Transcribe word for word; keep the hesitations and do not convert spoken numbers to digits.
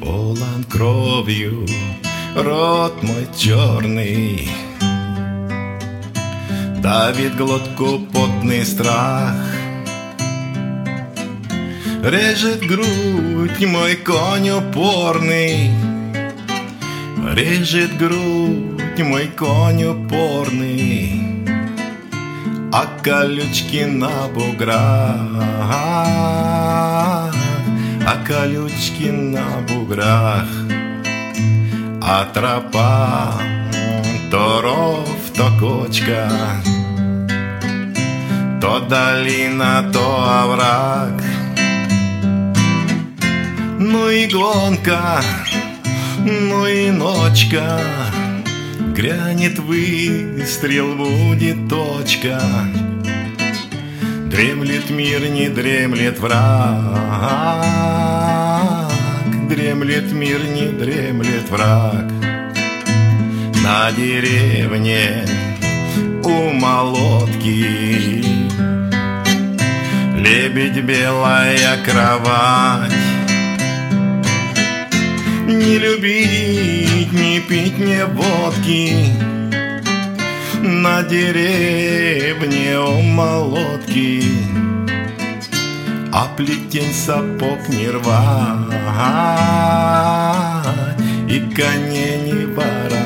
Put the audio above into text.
полон кровью рот мой черный, давит глотку потный страх, режет грудь мой конь упорный, режет грудь мой конь упорный, а колючки на буграх, а колючки на буграх, а тропа то ров, то кочка, то долина, то овраг. Ну и гонка, ну и ночка, грянет выстрел, будет точка. Дремлет мир, не дремлет враг, дремлет мир, не дремлет враг. На деревне у молотки лебедь, белая кровать. Не любить, не пить мне водки на деревне у молотки, а плетень сапог не рвать и коней не ворать.